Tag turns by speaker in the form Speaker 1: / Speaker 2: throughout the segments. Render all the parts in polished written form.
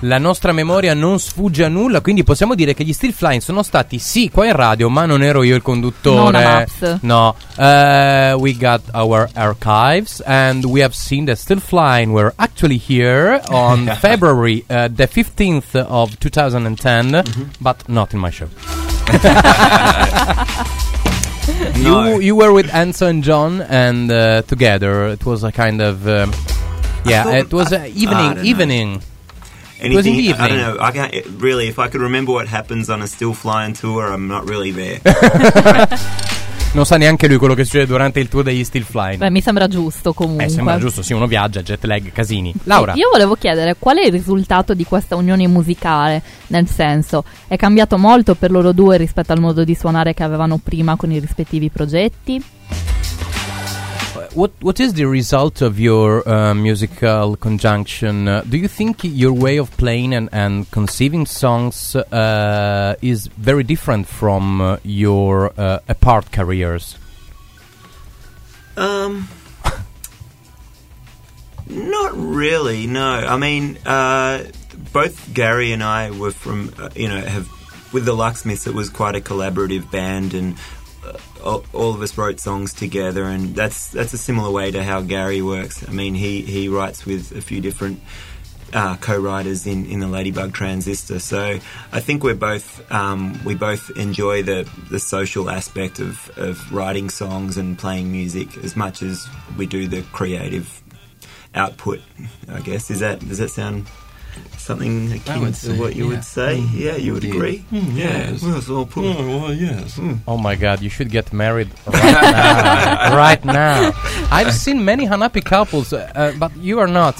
Speaker 1: la nostra memoria non sfugge a nulla, quindi possiamo dire che gli Still Flying sono stati sì qua in radio, ma non ero io il conduttore. No, we got our archives and we have seen that Still Flying were actually here on February the 15th of 2010, but not in my show.
Speaker 2: No.
Speaker 1: You were with Enzo and John, and together it was a kind of it was evening. It was in the evening.
Speaker 2: I don't know. I can't really. If I could remember what happens on a Still Flying tour, I'm not really there.
Speaker 1: Non sa neanche lui quello che succede durante il tour degli Still Flying.
Speaker 3: Beh, mi sembra giusto comunque.
Speaker 1: Sembra giusto, sì, uno viaggia, jet lag, casini. Laura.
Speaker 3: Io volevo chiedere qual è il risultato di questa unione musicale, nel senso, è cambiato molto per loro due rispetto al modo di suonare che avevano prima con i rispettivi progetti?
Speaker 1: What is the result of your musical conjunction? Do you think your way of playing and conceiving songs is very different from your apart careers?
Speaker 2: Not really, no. I mean, both Gary and I were from, with the Lucksmiths, it was quite a collaborative band, and all of us wrote songs together, and that's a similar way to how Gary works. I mean, he writes with a few different co-writers in the Ladybug Transistor. So I think we both enjoy the social aspect of writing songs and playing music as much as we do the creative output, I guess. Does that sound something akin to what you would say? Yeah, you would agree?
Speaker 4: Yes.
Speaker 2: Well,
Speaker 4: Yes.
Speaker 1: Oh my God, you should get married right now. Right now. I've seen many unhappy couples, but you are not.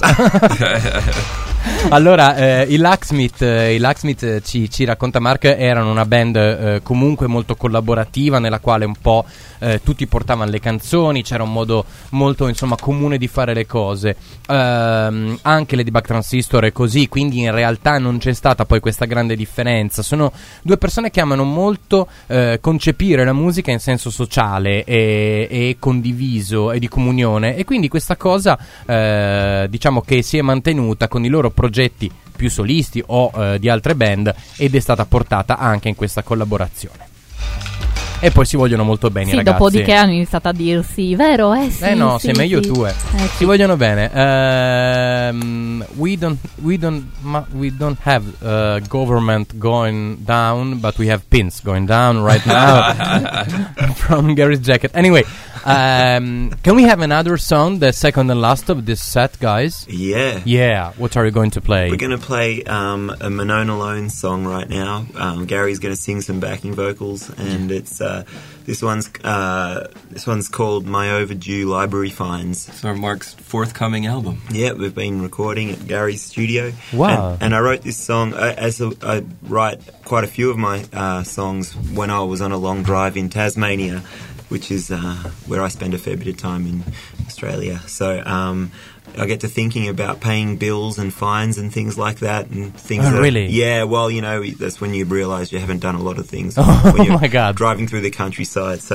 Speaker 1: Allora, i Lucksmith ci racconta Mark, erano una band comunque molto collaborativa, nella quale un po' tutti portavano le canzoni, c'era un modo molto comune di fare le cose. Anche Ladybug Transistor è così, quindi in realtà non c'è stata poi questa grande differenza. Sono due persone che amano molto concepire la musica in senso sociale e condiviso e di comunione, e quindi questa cosa diciamo che si è mantenuta con i loro progetti più solisti o di altre band, ed è stata portata anche in questa collaborazione. E poi si vogliono molto bene,
Speaker 3: sì,
Speaker 1: ragazzi.
Speaker 3: Dopodiché hanno iniziato a dirsi, vero? Sì,
Speaker 1: no,
Speaker 3: sì,
Speaker 1: sei meglio
Speaker 3: sì.
Speaker 1: tu, si vogliono bene. We don't have government going down, but we have pins going down right now from Gary's jacket. Anyway, can we have another song, the second and last of this set, guys?
Speaker 2: Yeah.
Speaker 1: What are you going to play?
Speaker 2: We're going to play a Manon Alone song right now. Gary's going to sing some backing vocals, and it's this one's called My Overdue Library Finds.
Speaker 4: It's our Mark's forthcoming album.
Speaker 2: Yeah, we've been recording at Gary's studio.
Speaker 1: Wow.
Speaker 2: And I wrote this song I write quite a few of my songs when I was on a long drive in Tasmania, which is where I spend a fair bit of time in Australia. So I get to thinking about paying bills and fines and things like that, and things.
Speaker 1: Really?
Speaker 2: Yeah. Well, that's when you realise you haven't done a lot of things
Speaker 1: Oh
Speaker 2: when you're
Speaker 1: my God.
Speaker 2: driving through the countryside. So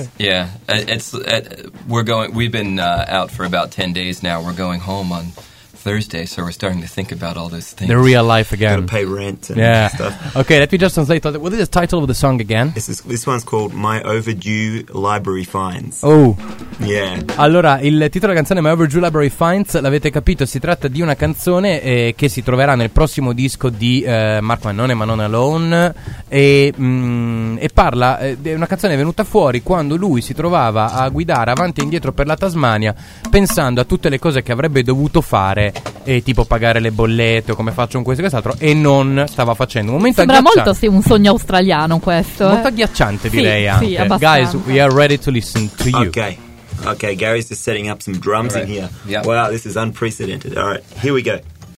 Speaker 4: we've been out for about 10 days now. We're going home on Thursday, so we're starting to think about all those things.
Speaker 1: The real life again.
Speaker 2: Got to pay rent and stuff.
Speaker 1: Okay, let me just translate. What is the title of the song again?
Speaker 2: This one's called My Overdue Library Finds.
Speaker 1: Oh.
Speaker 2: Yeah.
Speaker 1: Allora, il titolo della canzone My Overdue Library Finds, l'avete capito, si tratta di una canzone che si troverà nel prossimo disco di Mark Manon e Manon Alone, e parla, è una canzone venuta fuori quando lui si trovava a guidare avanti e indietro per la Tasmania, pensando a tutte le cose che avrebbe dovuto fare, tipo pagare le bollette o come faccio con questo e quest'altro, e non stava facendo. Un momento
Speaker 3: sembra molto un sogno australiano questo.
Speaker 1: Molto agghiacciante, direi anche.
Speaker 3: Sì, abbastanza.
Speaker 1: Guys, we are ready to listen to you.
Speaker 2: Okay, Gary's just setting up some drums in here.
Speaker 4: Yep.
Speaker 2: Wow, this is unprecedented. All right, here we go.